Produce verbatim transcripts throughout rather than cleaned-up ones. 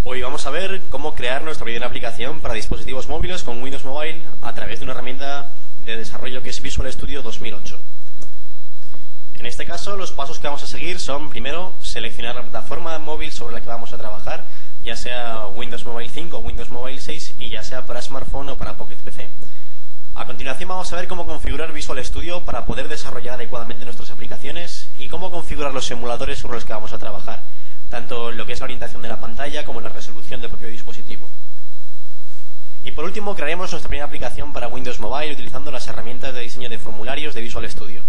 Hoy vamos a ver cómo crear nuestra primera aplicación para dispositivos móviles con Windows Mobile a través de una herramienta de desarrollo que es Visual Studio dos mil ocho. En este caso, los pasos que vamos a seguir son, primero, seleccionar la plataforma móvil sobre la que vamos a trabajar, ya sea Windows Mobile cinco o Windows Mobile seis, y ya sea para smartphone o para Pocket P C. A continuación vamos a ver cómo configurar Visual Studio para poder desarrollar adecuadamente nuestras aplicaciones y cómo configurar los emuladores sobre los que vamos a trabajar, tanto lo que es la orientación de la pantalla como la resolución del propio dispositivo. Y por último, crearemos nuestra primera aplicación para Windows Mobile utilizando las herramientas de diseño de formularios de Visual Studio.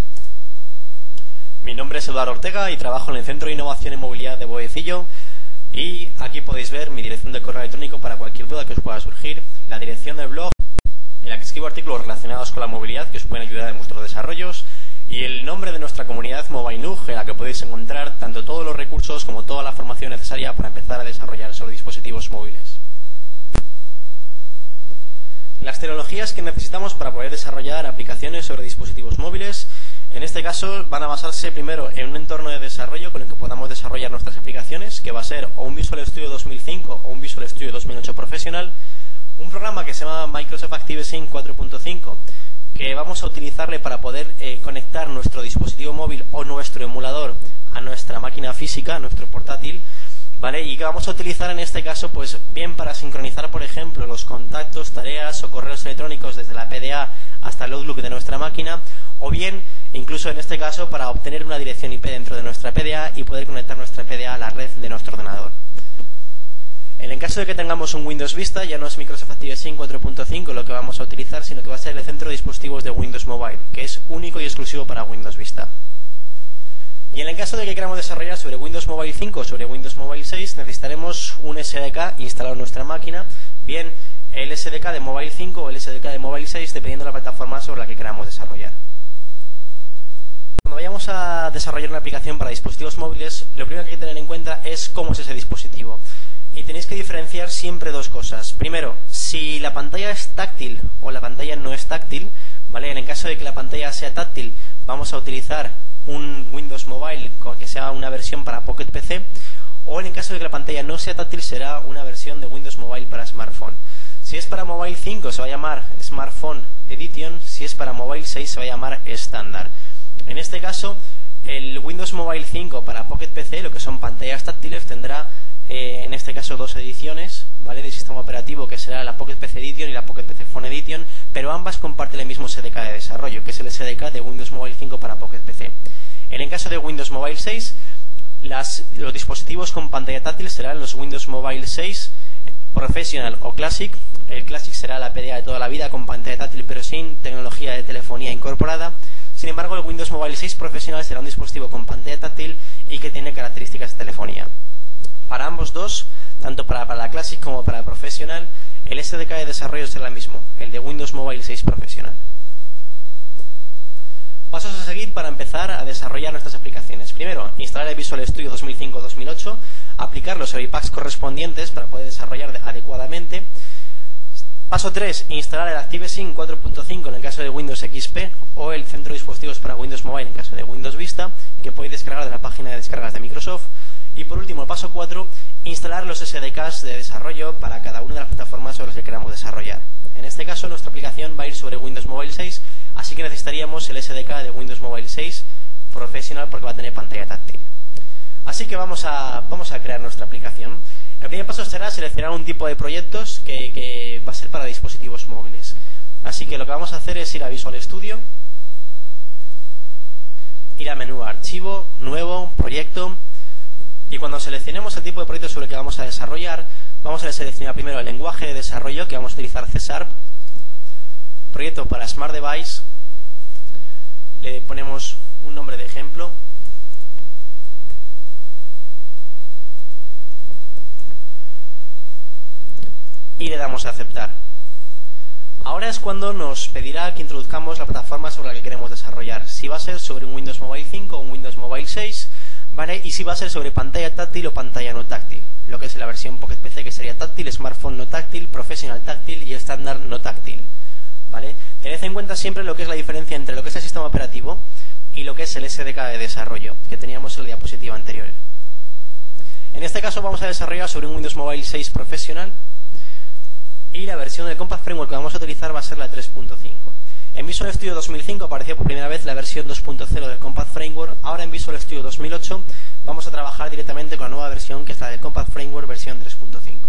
Mi nombre es Eduardo Ortega y trabajo en el Centro de Innovación en Movilidad de Boecillo, y aquí podéis ver mi dirección de correo electrónico para cualquier duda que os pueda surgir, la dirección del blog en la que escribo artículos relacionados con la movilidad que os pueden ayudar en vuestros desarrollos, y el nombre de nuestra comunidad MobileNug, en la que podéis encontrar tanto todos los recursos como toda la formación necesaria para empezar a desarrollar sobre dispositivos móviles. Las tecnologías que necesitamos para poder desarrollar aplicaciones sobre dispositivos móviles, en este caso, van a basarse primero en un entorno de desarrollo con el que podamos desarrollar nuestras aplicaciones, que va a ser o un Visual Studio dos mil cinco o un Visual Studio dos mil ocho Professional, un programa que se llama Microsoft ActiveSync cuatro punto cinco, que vamos a utilizarle para poder eh, conectar nuestro dispositivo móvil o nuestro emulador a nuestra máquina física, a nuestro portátil, ¿vale? Y que vamos a utilizar en este caso, pues bien para sincronizar, por ejemplo, los contactos, tareas o correos electrónicos desde la P D A hasta el Outlook de nuestra máquina, o bien, incluso en este caso, para obtener una dirección I P dentro de nuestra P D A y poder conectar nuestra P D A a la red de nuestro ordenador. En el caso de que tengamos un Windows Vista, ya no es Microsoft ActiveSync cuatro punto cinco lo que vamos a utilizar, sino que va a ser el centro de dispositivos de Windows Mobile, que es único y exclusivo para Windows Vista. Y en el caso de que queramos desarrollar sobre Windows Mobile cinco o sobre Windows Mobile seis, necesitaremos un S D K instalado en nuestra máquina, bien el S D K de Mobile cinco o el S D K de Mobile seis, dependiendo de la plataforma sobre la que queramos desarrollar. Cuando vayamos a desarrollar una aplicación para dispositivos móviles, lo primero que hay que tener en cuenta es cómo es ese dispositivo. Y tenéis que diferenciar siempre dos cosas. Primero, si la pantalla es táctil o la pantalla no es táctil, ¿vale? En el caso de que la pantalla sea táctil, vamos a utilizar un Windows Mobile que sea una versión para Pocket P C, o en el caso de que la pantalla no sea táctil, será una versión de Windows Mobile para smartphone. Si es para Mobile cinco, se va a llamar Smartphone Edition. Si es para Mobile seis, se va a llamar Standard. En este caso, el Windows Mobile cinco para Pocket P C, lo que son pantallas táctiles, tendrá eh, en este caso dos ediciones, ¿vale?, del sistema operativo, que será la Pocket P C Edition y la Pocket P C Phone Edition, pero ambas comparten el mismo S D K de desarrollo, que es el S D K de Windows Mobile cinco para Pocket P C. En el caso de Windows Mobile seis, las, los dispositivos con pantalla táctil serán los Windows Mobile seis Professional o Classic. El Classic será la P D A de toda la vida con pantalla táctil pero sin tecnología de telefonía incorporada. Sin embargo, el Windows Mobile seis Professional será un dispositivo con pantalla táctil y que tiene características de telefonía. Para ambos dos, tanto para, para la Classic como para la Professional, el S D K de desarrollo será el mismo, el de Windows Mobile seis Professional. Pasos a seguir para empezar a desarrollar nuestras aplicaciones. Primero, instalar el Visual Studio dos mil cinco dos mil ocho, aplicar los service packs correspondientes para poder desarrollar adecuadamente. Paso tres, instalar el ActiveSync cuatro punto cinco en el caso de Windows X P o el centro de dispositivos para Windows Mobile en caso de Windows Vista, que podéis descargar de la página de descargas de Microsoft. Y por último, el paso cuatro, instalar los S D Ks de desarrollo para cada una de las plataformas sobre las que queramos desarrollar. En este caso, nuestra aplicación va a ir sobre Windows Mobile seis, así que necesitaríamos el S D K de Windows Mobile seis Professional porque va a tener pantalla táctil. Así que vamos a, vamos a crear nuestra aplicación. El primer paso será seleccionar un tipo de proyectos que, que va a ser para dispositivos móviles. Así que lo que vamos a hacer es ir a Visual Studio, ir a menú Archivo, Nuevo, Proyecto, y cuando seleccionemos el tipo de proyecto sobre el que vamos a desarrollar, vamos a seleccionar primero el lenguaje de desarrollo, que vamos a utilizar C Sharp, proyecto para Smart Device, le ponemos un nombre de ejemplo, y le damos a aceptar. Ahora es cuando nos pedirá que introduzcamos la plataforma sobre la que queremos desarrollar, si va a ser sobre un Windows Mobile cinco o un Windows Mobile seis, ¿vale? Y si va a ser sobre pantalla táctil o pantalla no táctil, lo que es la versión Pocket P C, que sería táctil, Smartphone no táctil, Professional táctil y Standard no táctil, ¿vale? Tened en cuenta siempre lo que es la diferencia entre lo que es el sistema operativo y lo que es el S D K de desarrollo, que teníamos en la diapositiva anterior. En este caso vamos a desarrollar sobre un Windows Mobile seis Professional y la versión del Compact Framework que vamos a utilizar va a ser la tres punto cinco. En Visual Studio dos mil cinco apareció por primera vez la versión dos punto cero del Compact Framework. Ahora en Visual Studio dos mil ocho vamos a trabajar directamente con la nueva versión, que es la del Compact Framework versión tres punto cinco.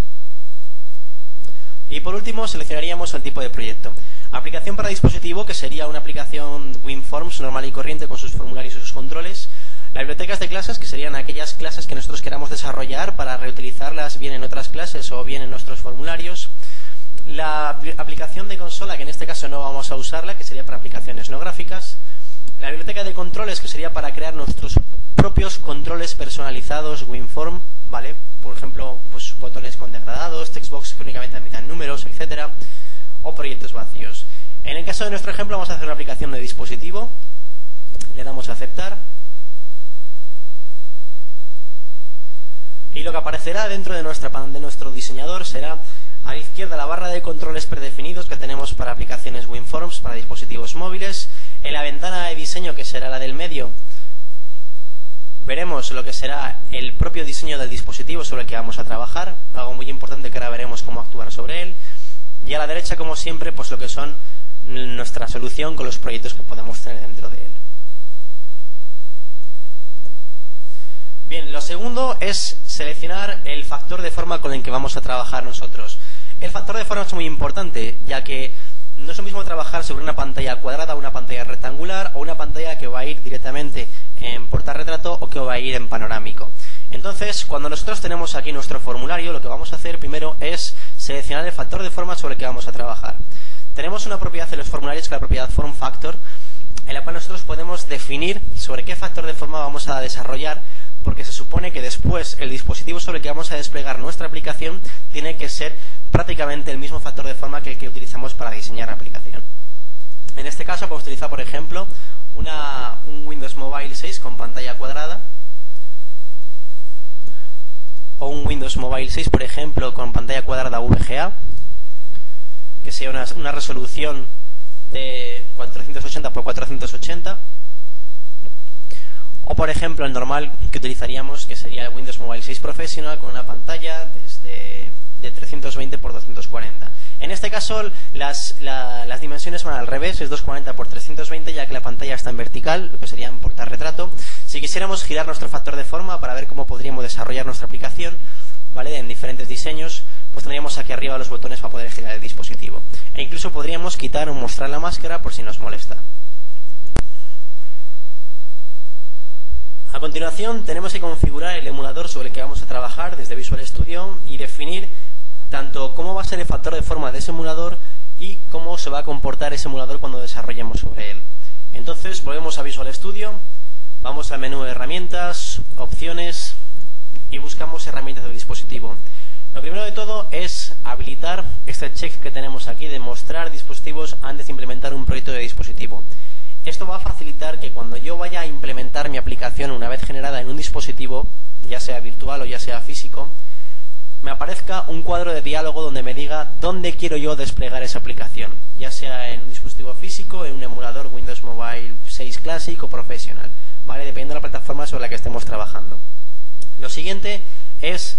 Y por último seleccionaríamos el tipo de proyecto. Aplicación para dispositivo, que sería una aplicación WinForms normal y corriente con sus formularios y sus controles. Las bibliotecas de clases, que serían aquellas clases que nosotros queramos desarrollar para reutilizarlas bien en otras clases o bien en nuestros formularios. La aplicación de consola, que en este caso no vamos a usarla, que sería para aplicaciones no gráficas. La biblioteca de controles, que sería para crear nuestros propios controles personalizados WinForm, ¿vale? Por ejemplo, pues botones con degradados, textbox que únicamente admitan números, etcétera, o proyectos vacíos. En el caso de nuestro ejemplo vamos a hacer una aplicación de dispositivo. Le damos a aceptar. Y lo que aparecerá dentro de, nuestra, de nuestro diseñador será a la izquierda la barra de controles predefinidos que tenemos para aplicaciones WinForms, para dispositivos móviles. En la ventana de diseño, que será la del medio, veremos lo que será el propio diseño del dispositivo sobre el que vamos a trabajar, algo muy importante que ahora veremos cómo actuar sobre él. Y a la derecha, como siempre, pues lo que son nuestra solución con los proyectos que podemos tener dentro de él. Bien, lo segundo es seleccionar el factor de forma con el que vamos a trabajar nosotros. El factor de forma es muy importante, ya que no es lo mismo trabajar sobre una pantalla cuadrada o una pantalla rectangular o una pantalla que va a ir directamente en portarretrato o que va a ir en panorámico. Entonces, cuando nosotros tenemos aquí nuestro formulario, lo que vamos a hacer primero es seleccionar el factor de forma sobre el que vamos a trabajar. Tenemos una propiedad en los formularios, que es la propiedad Form Factor, en la cual nosotros podemos definir sobre qué factor de forma vamos a desarrollar, porque se supone que después el dispositivo sobre el que vamos a desplegar nuestra aplicación tiene que ser prácticamente el mismo factor de forma que el que utilizamos para diseñar la aplicación. En este caso podemos utilizar, por ejemplo, una, un Windows Mobile seis con pantalla cuadrada, o un Windows Mobile seis, por ejemplo, con pantalla cuadrada V G A, que sea una, una resolución de cuatrocientos ochenta por cuatrocientos ochenta. O por ejemplo el normal que utilizaríamos, que sería el Windows Mobile seis Professional con una pantalla desde de trescientos veinte por doscientos cuarenta. En este caso las, la, las dimensiones van al revés, es doscientos cuarenta por trescientos veinte, ya que la pantalla está en vertical, lo que sería en portarretrato. Si quisiéramos girar nuestro factor de forma para ver cómo podríamos desarrollar nuestra aplicación, ¿vale?, en diferentes diseños, pues tendríamos aquí arriba los botones para poder girar el dispositivo. E incluso podríamos quitar o mostrar la máscara por si nos molesta. A continuación tenemos que configurar el emulador sobre el que vamos a trabajar desde Visual Studio y definir tanto cómo va a ser el factor de forma de ese emulador y cómo se va a comportar ese emulador cuando desarrollemos sobre él. Entonces volvemos a Visual Studio, vamos al menú de herramientas, opciones y buscamos herramientas del dispositivo. Lo primero de todo es habilitar este check que tenemos aquí de mostrar dispositivos antes de implementar un proyecto de dispositivo. Esto va a facilitar que cuando yo vaya a implementar mi aplicación una vez generada en un dispositivo, ya sea virtual o ya sea físico, me aparezca un cuadro de diálogo donde me diga dónde quiero yo desplegar esa aplicación, ya sea en un dispositivo físico, en un emulador Windows Mobile seis Classic o Professional, ¿vale?, dependiendo de la plataforma sobre la que estemos trabajando. Lo siguiente es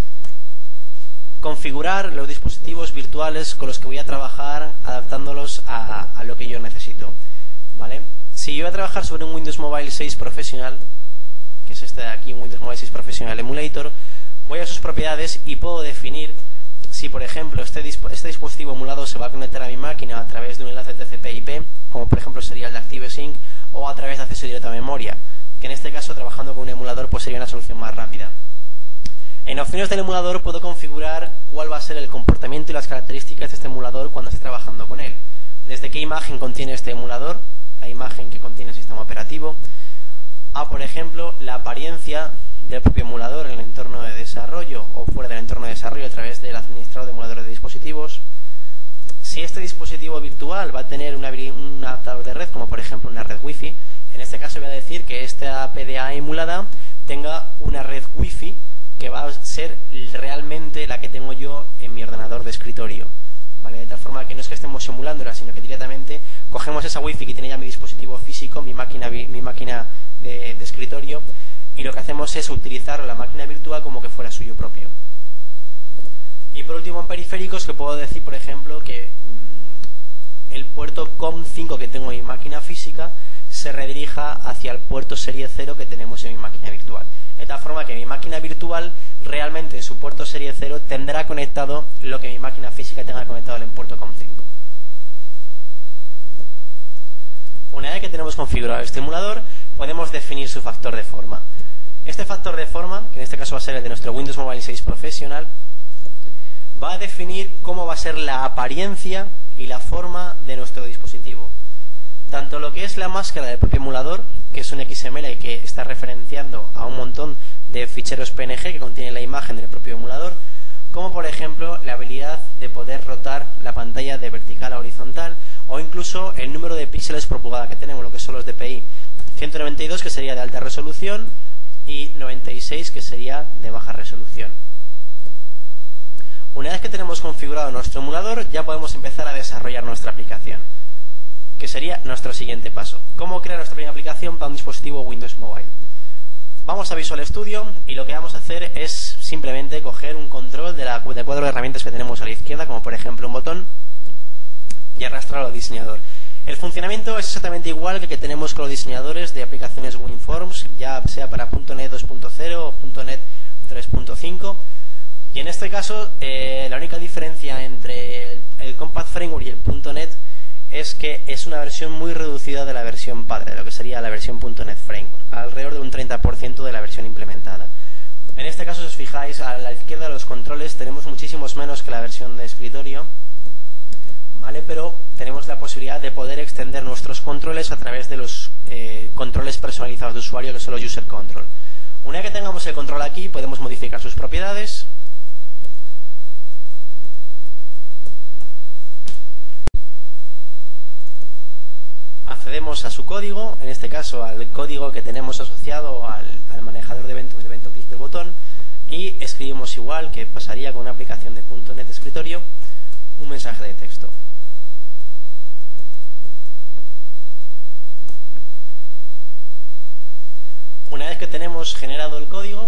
configurar los dispositivos virtuales con los que voy a trabajar, adaptándolos a, a lo que yo necesito, ¿vale? Si yo voy a trabajar sobre un Windows Mobile seis Professional, que es este de aquí, un Windows Mobile seis Professional Emulator, voy a sus propiedades y puedo definir si, por ejemplo, este, disp este dispositivo emulado se va a conectar a mi máquina a través de un enlace T C P I P, como por ejemplo sería el de ActiveSync, o a través de acceso directo a memoria, que en este caso, trabajando con un emulador, pues sería una solución más rápida. En opciones del emulador puedo configurar cuál va a ser el comportamiento y las características de este emulador cuando esté trabajando con él. Desde qué imagen contiene este emulador, la imagen que contiene el sistema operativo, a, por ejemplo, la apariencia del propio emulador en el entorno de desarrollo o fuera del entorno de desarrollo a través del administrador de emuladores de dispositivos. Si este dispositivo virtual va a tener una, un adaptador de red, como por ejemplo una red Wi-Fi, en este caso voy a decir que esta P D A emulada tenga una red Wi-Fi que va a ser realmente la que tengo yo en mi ordenador de escritorio, ¿vale? De tal forma que no es que estemos emulándola, sino que directamente cogemos esa Wi-Fi que tiene ya mi dispositivo físico, mi máquina, mi máquina de, de escritorio, y lo que hacemos es utilizar la máquina virtual como que fuera suyo propio. Y por último, en periféricos, que puedo decir, por ejemplo, que mmm, el puerto COM cinco que tengo en mi máquina física se redirija hacia el puerto serie cero que tenemos en mi máquina virtual. De tal forma que mi máquina virtual realmente en su puerto serie cero tendrá conectado lo que mi máquina física tenga conectado en el puerto COM cinco. Una vez que tenemos configurado el estimulador, podemos definir su factor de forma. Este factor de forma, que en este caso va a ser el de nuestro Windows Mobile seis Professional, va a definir cómo va a ser la apariencia y la forma de nuestro dispositivo. Tanto lo que es la máscara del propio emulador, que es un X M L y que está referenciando a un montón de ficheros P N G que contienen la imagen del propio emulador, como por ejemplo la habilidad de poder rotar la pantalla de vertical a horizontal, o incluso el número de píxeles por pulgada que tenemos, lo que son los D P I. ciento noventa y dos, que sería de alta resolución, y noventa y seis, que sería de baja resolución. Una vez que tenemos configurado nuestro emulador, ya podemos empezar a desarrollar nuestra aplicación, que sería nuestro siguiente paso. ¿Cómo crear nuestra primera aplicación para un dispositivo Windows Mobile? Vamos a Visual Studio y lo que vamos a hacer es simplemente coger un control de la, del cuadro de herramientas que tenemos a la izquierda, como por ejemplo un botón, y arrastrarlo al diseñador. El funcionamiento es exactamente igual que el que tenemos con los diseñadores de aplicaciones WinForms, ya sea para .NET dos punto cero o .NET tres punto cinco. Y en este caso, eh, la única diferencia entre el, el Compact Framework y el .NET es que es una versión muy reducida de la versión padre, de lo que sería la versión .NET Framework, alrededor de un treinta por ciento de la versión implementada. En este caso, si os fijáis, a la izquierda de los controles tenemos muchísimos menos que la versión de escritorio, ¿vale? Pero tenemos la posibilidad de poder extender nuestros controles a través de los eh, controles personalizados de usuario, que son los User Control. Una vez que tengamos el control aquí, podemos modificar sus propiedades. Accedemos a su código, en este caso al código que tenemos asociado al, al manejador de eventos del evento clic del botón, y escribimos igual que pasaría con una aplicación de .NET de escritorio, un mensaje de texto. Una vez que tenemos generado el código,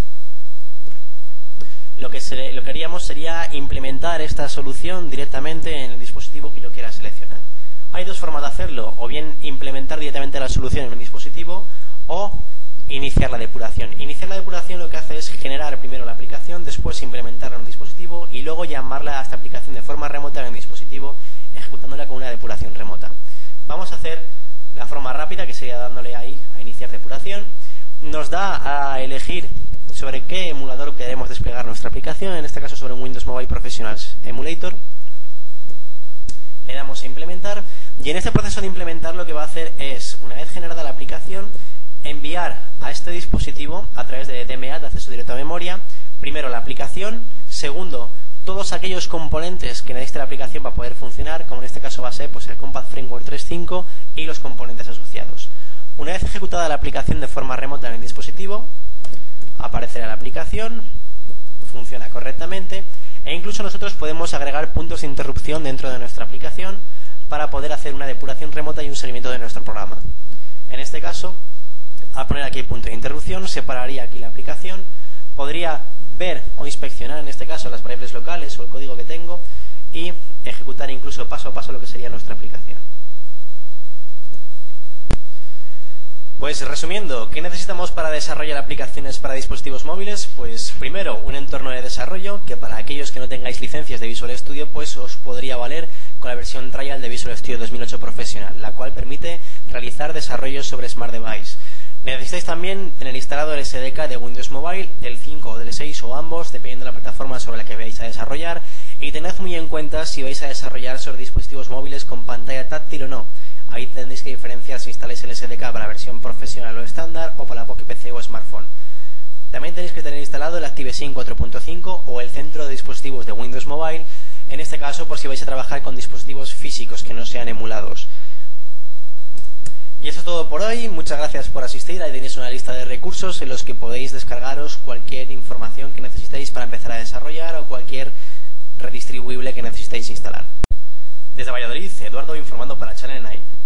lo que, se, lo que haríamos sería implementar esta solución directamente en el dispositivo que yo quiera seleccionar. Hay dos formas de hacerlo, o bien implementar directamente la solución en un dispositivo o iniciar la depuración. Iniciar la depuración lo que hace es generar primero la aplicación, después implementarla en un dispositivo y luego llamarla a esta aplicación de forma remota en el dispositivo, ejecutándola con una depuración remota. Vamos a hacer la forma rápida, que sería dándole ahí a iniciar depuración. Nos da a elegir sobre qué emulador queremos desplegar nuestra aplicación, en este caso sobre un Windows Mobile Professional Emulator. Le damos a implementar y en este proceso de implementar lo que va a hacer es, una vez generada la aplicación, enviar a este dispositivo a través de D M A, de acceso directo a memoria, primero la aplicación, segundo, todos aquellos componentes que necesite la aplicación para poder funcionar, como en este caso va a ser pues, el Compact Framework tres punto cinco y los componentes asociados. Una vez ejecutada la aplicación de forma remota en el dispositivo, aparecerá la aplicación, funciona correctamente, e incluso nosotros podemos agregar puntos de interrupción dentro de nuestra aplicación para poder hacer una depuración remota y un seguimiento de nuestro programa. En este caso, al poner aquí el punto de interrupción, separaría aquí la aplicación, podría ver o inspeccionar en este caso las variables locales o el código que tengo y ejecutar incluso paso a paso lo que sería nuestra aplicación. Pues resumiendo, ¿qué necesitamos para desarrollar aplicaciones para dispositivos móviles? Pues primero, un entorno de desarrollo que para aquellos que no tengáis licencias de Visual Studio pues os podría valer con la versión trial de Visual Studio dos mil ocho Professional, la cual permite realizar desarrollos sobre Smart Device. Necesitáis también tener instalado el S D K de Windows Mobile, del cinco o del seis o ambos, dependiendo de la plataforma sobre la que vais a desarrollar, y tened muy en cuenta si vais a desarrollar sobre dispositivos móviles con pantalla táctil o no. Ahí tendréis que diferenciar si instaláis el S D K para la versión profesional o estándar o para la Pocket P C o smartphone. También tenéis que tener instalado el ActiveSync cuatro punto cinco o el centro de dispositivos de Windows Mobile, en este caso por si vais a trabajar con dispositivos físicos que no sean emulados. Y eso es todo por hoy, muchas gracias por asistir. Ahí tenéis una lista de recursos en los que podéis descargaros cualquier información que necesitéis para empezar a desarrollar o cualquier redistribuible que necesitéis instalar. Desde Valladolid, Eduardo informando para Channel nueve.